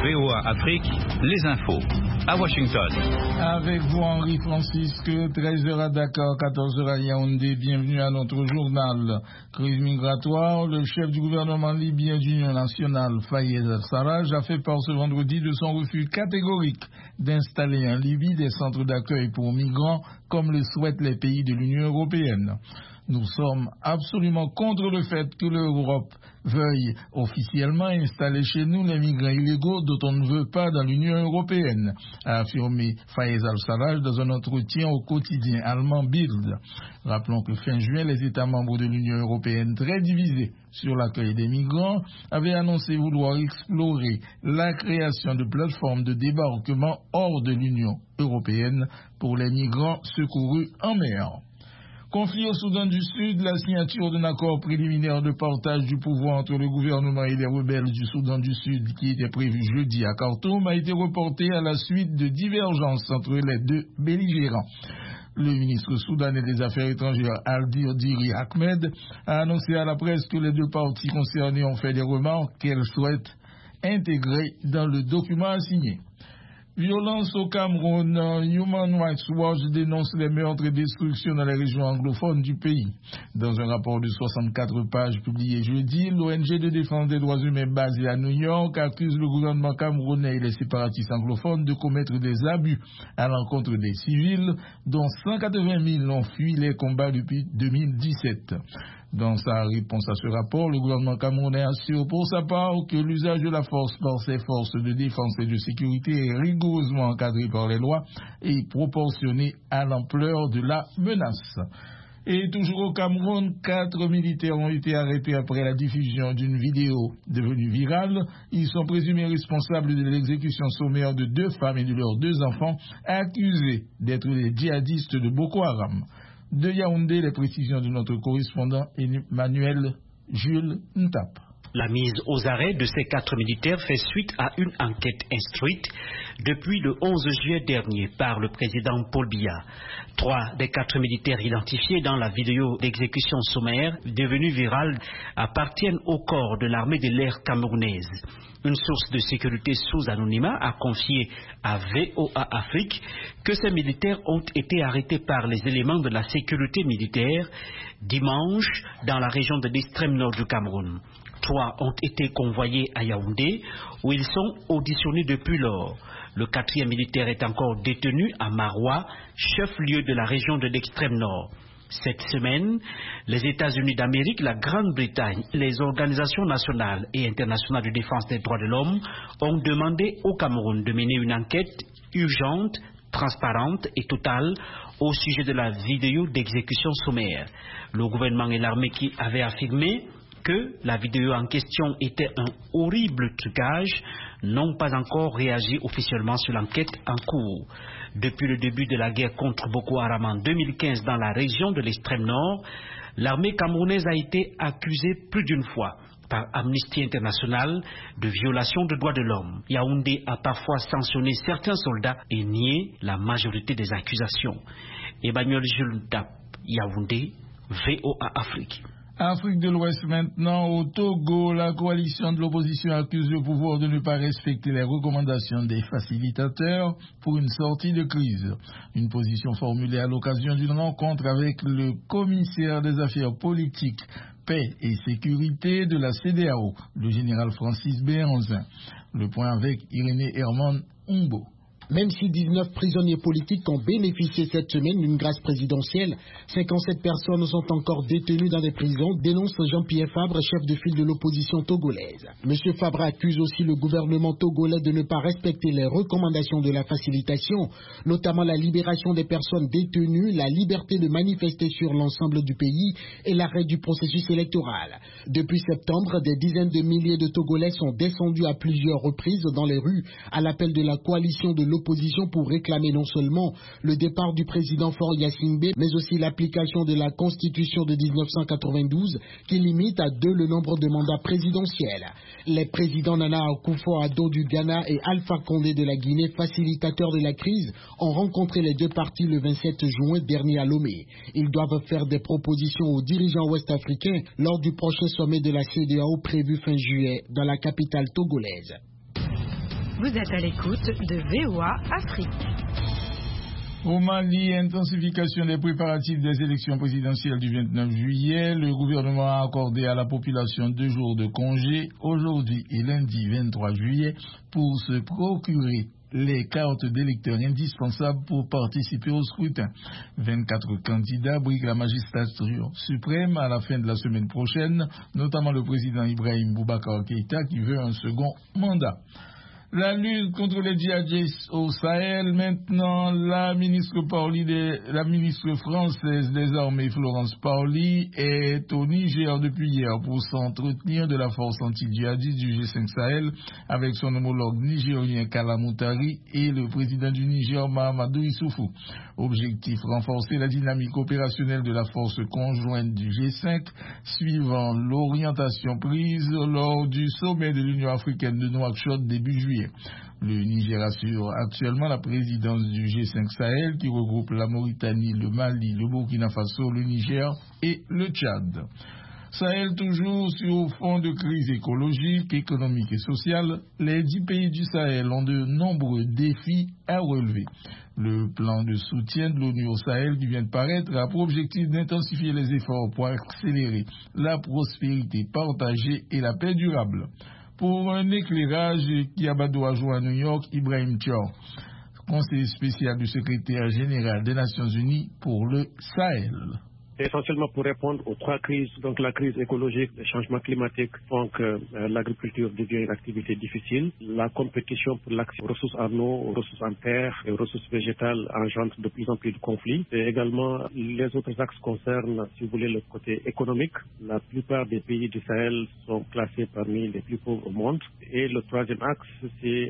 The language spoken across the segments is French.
VOA Afrique, les infos. À Washington. Avec vous, Henri Francisque, 13h à Dakar, 14h à Yaoundé. Bienvenue à notre journal. Crise migratoire, le chef du gouvernement libyen d'Union nationale, Fayez al-Sarraj, a fait part ce vendredi de son refus catégorique d'installer en Libye des centres d'accueil pour migrants, comme le souhaitent les pays de l'Union européenne. Nous sommes absolument contre le fait que l'Europe veuille officiellement installer chez nous les migrants illégaux dont on ne veut pas dans l'Union européenne, a affirmé Fayez al-Sarraj dans un entretien au quotidien allemand Bild. Rappelons que fin juin, les États membres de l'Union européenne, très divisés sur l'accueil des migrants, avaient annoncé vouloir explorer la création de plateformes de débarquement hors de l'Union européenne pour les migrants secourus en mer. Conflit au Soudan du Sud, la signature d'un accord préliminaire de partage du pouvoir entre le gouvernement et les rebelles du Soudan du Sud qui était prévu jeudi à Khartoum a été reporté à la suite de divergences entre les deux belligérants. Le ministre soudanais des Affaires étrangères Aldir Diri Ahmed a annoncé à la presse que les deux parties concernées ont fait des remarques qu'elles souhaitent intégrer dans le document à signer. Violence au Cameroun, Human Rights Watch dénonce les meurtres et destructions dans les régions anglophones du pays. Dans un rapport de 64 pages publié jeudi, l'ONG de défense des droits humains basée à New York accuse le gouvernement camerounais et les séparatistes anglophones de commettre des abus à l'encontre des civils, dont 180 000 ont fui les combats depuis 2017. Dans sa réponse à ce rapport, le gouvernement camerounais assure pour sa part que l'usage de la force par ses forces de défense et de sécurité est rigoureusement encadré par les lois et proportionné à l'ampleur de la menace. Et toujours au Cameroun, 4 militaires ont été arrêtés après la diffusion d'une vidéo devenue virale. Ils sont présumés responsables de l'exécution sommaire de 2 femmes et de leurs 2 enfants accusés d'être des djihadistes de Boko Haram. De Yaoundé, les précisions de notre correspondant Emmanuel Jules Ntap. La mise aux arrêts de ces 4 militaires fait suite à une enquête instruite depuis le 11 juillet dernier par le président Paul Biya. 3 des 4 militaires identifiés dans la vidéo d'exécution sommaire devenue virale appartiennent au corps de l'armée de l'air camerounaise. Une source de sécurité sous anonymat a confié à VOA Afrique que ces militaires ont été arrêtés par les éléments de la sécurité militaire dimanche dans la région de l'extrême nord du Cameroun. 3 ont été convoyés à Yaoundé où ils sont auditionnés depuis lors. Le 4e militaire est encore détenu à Maroua, chef-lieu de la région de l'extrême nord. Cette semaine, les États-Unis d'Amérique, la Grande-Bretagne, les organisations nationales et internationales de défense des droits de l'homme ont demandé au Cameroun de mener une enquête urgente, transparente et totale au sujet de la vidéo d'exécution sommaire. Le gouvernement et l'armée qui avaient affirmé que la vidéo en question était un horrible trucage n'ont pas encore réagi officiellement sur l'enquête en cours. Depuis le début de la guerre contre Boko Haram en 2015 dans la région de l'extrême nord, l'armée camerounaise a été accusée plus d'une fois par Amnesty International de violation des droits de l'homme. Yaoundé a parfois sanctionné certains soldats et nié la majorité des accusations. Emmanuel Jules Ntap, Yaoundé, VOA Afrique. Afrique de l'Ouest maintenant, au Togo, la coalition de l'opposition accuse le pouvoir de ne pas respecter les recommandations des facilitateurs pour une sortie de crise. Une position formulée à l'occasion d'une rencontre avec le commissaire des affaires politiques, paix et sécurité de la CEDEAO, le général Francis Béhanzin. Le point avec Irénée Herman Umbo. Même si 19 prisonniers politiques ont bénéficié cette semaine d'une grâce présidentielle, 57 personnes sont encore détenues dans des prisons, dénonce Jean-Pierre Fabre, chef de file de l'opposition togolaise. M. Fabre accuse aussi le gouvernement togolais de ne pas respecter les recommandations de la facilitation, notamment la libération des personnes détenues, la liberté de manifester sur l'ensemble du pays et l'arrêt du processus électoral. Depuis septembre, des dizaines de milliers de Togolais sont descendus à plusieurs reprises dans les rues à l'appel de la coalition de l'opposition pour réclamer non seulement le départ du président Faure Gnassingbé, mais aussi l'application de la Constitution de 1992 qui limite à 2 le nombre de mandats présidentiels. Les présidents Nana Akufo-Addo du Ghana et Alpha Condé de la Guinée, facilitateurs de la crise, ont rencontré les deux partis le 27 juin dernier à Lomé. Ils doivent faire des propositions aux dirigeants ouest-africains lors du prochain sommet de la CEDEAO prévu fin juillet dans la capitale togolaise. Vous êtes à l'écoute de VOA Afrique. Au Mali, intensification des préparatifs des élections présidentielles du 29 juillet. Le gouvernement a accordé à la population 2 jours de congé, aujourd'hui et lundi 23 juillet, pour se procurer les cartes d'électeurs indispensables pour participer au scrutin. 24 candidats briguent la magistrature suprême à la fin de la semaine prochaine, notamment le président Ibrahim Boubacar Keïta qui veut un second mandat. La lutte contre les djihadistes au Sahel, maintenant, la ministre française des armées, Florence Parly, est au Niger depuis hier pour s'entretenir de la force anti-djihadiste du G5 Sahel avec son homologue nigérien Kala Moutari et le président du Niger, Mahamadou Issoufou. Objectif, renforcer la dynamique opérationnelle de la force conjointe du G5, suivant l'orientation prise lors du sommet de l'Union africaine de Nouakchott début juillet. Le Niger assure actuellement la présidence du G5 Sahel qui regroupe la Mauritanie, le Mali, le Burkina Faso, le Niger et le Tchad. Sahel toujours sur fond de crise écologique, économique et sociale, les 10 pays du Sahel ont de nombreux défis à relever. Le plan de soutien de l'ONU au Sahel qui vient de paraître a pour objectif d'intensifier les efforts pour accélérer la prospérité partagée et la paix durable. Pour un éclairage, Kiabado a joué à New York, Ibrahim Thior, conseiller spécial du secrétaire général des Nations Unies pour le Sahel. Essentiellement pour répondre aux 3 crises, donc la crise écologique, le changement climatique font que l'agriculture devient une activité difficile. La compétition pour l'accès aux ressources en eau, aux ressources en terre et aux ressources végétales engendre de plus en plus de conflits. Et également, les autres axes concernent, si vous voulez, le côté économique. La plupart des pays du Sahel sont classés parmi les plus pauvres au monde. Et le 3e axe, c'est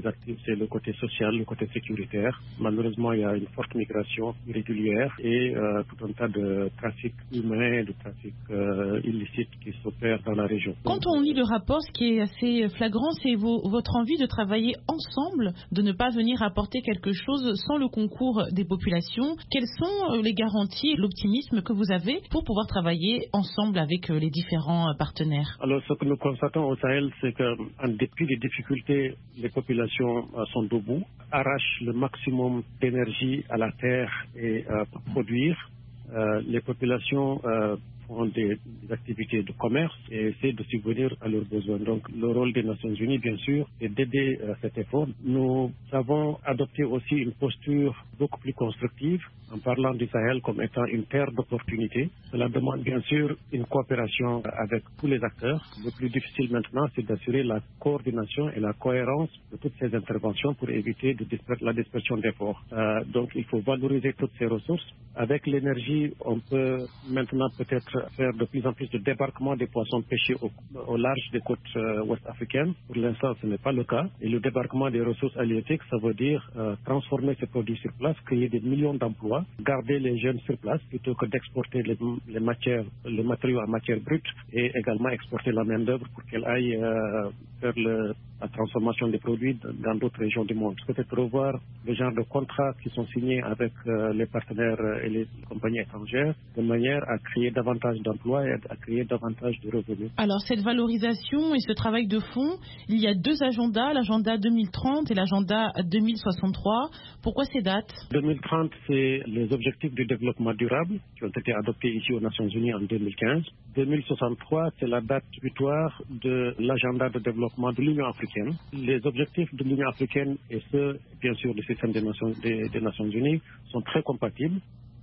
le côté social, le côté sécuritaire. Malheureusement, il y a une forte migration irrégulière et tout un tas de trafic humain, de trafic illicite qui s'opère dans la région. Quand on lit le rapport, ce qui est assez flagrant, c'est votre envie de travailler ensemble, de ne pas venir apporter quelque chose sans le concours des populations. Quelles sont les garanties, l'optimisme que vous avez pour pouvoir travailler ensemble avec les différents partenaires? Alors, ce que nous constatons au Sahel, c'est qu'en dépit des difficultés, les populations sont debout, arrachent le maximum d'énergie à la terre et pour produire. Les populations font des activités de commerce et essaient de subvenir à leurs besoins. Donc, le rôle des Nations Unies, bien sûr, est d'aider cet effort. Nous avons adopté aussi une posture beaucoup plus constructive en parlant du Sahel comme étant une terre d'opportunité. Cela demande bien sûr une coopération avec tous les acteurs. Le plus difficile maintenant, c'est d'assurer la coordination et la cohérence de toutes ces interventions pour éviter la dispersion d'efforts. Donc, il faut valoriser toutes ces ressources. Avec l'énergie, on peut maintenant peut-être faire de plus en plus de débarquement des poissons pêchés au large des côtes ouest africaines. Pour l'instant, ce n'est pas le cas. Et le débarquement des ressources halieutiques, ça veut dire transformer ces produits sur place, créer des millions d'emplois, garder les jeunes sur place plutôt que d'exporter les matériaux en matière brute et également exporter la main-d'œuvre pour qu'elle aille faire la transformation des produits dans d'autres régions du monde. Peut-être revoir le genre de contrats qui sont signés avec les partenaires et les compagnies étrangères de manière à créer davantage d'emplois et à créer davantage de revenus. Alors, cette valorisation et ce travail de fond, il y a 2 agendas, l'agenda 2030 et l'agenda 2063. Pourquoi ces dates? 2030, c'est les objectifs du développement durable qui ont été adoptés ici aux Nations Unies en 2015. 2063, c'est la date butoir de l'agenda de développement de l'Union africaine. Les objectifs de l'Union africaine et ceux, bien sûr, du système des Nations Unies sont très compatibles.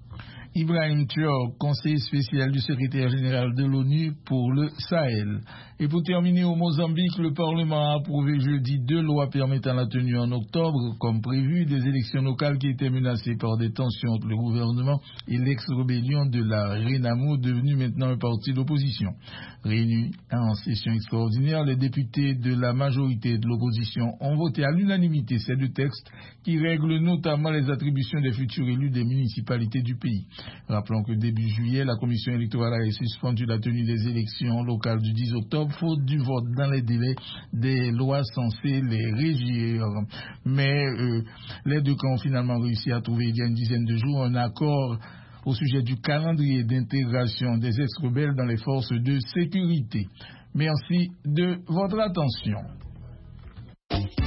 Ibrahim Thior, conseiller spécial du secrétaire général de l'ONU pour le Sahel. Et pour terminer, au Mozambique, le Parlement a approuvé jeudi 2 lois permettant la tenue en octobre, comme prévu, des élections locales qui étaient menacées par des tensions entre le gouvernement et l'ex-rébellion de la Renamo, devenue maintenant un parti d'opposition. Réunis en session extraordinaire, les députés de la majorité et de l'opposition ont voté à l'unanimité ces 2 textes qui règlent notamment les attributions des futurs élus des municipalités du pays. Rappelons que début juillet, la commission électorale a suspendu la tenue des élections locales du 10 octobre, faute du vote dans les délais des lois censées les régir. Mais les 2 camps ont finalement réussi à trouver il y a une dizaine de jours un accord au sujet du calendrier d'intégration des ex-rebelles dans les forces de sécurité. Merci de votre attention.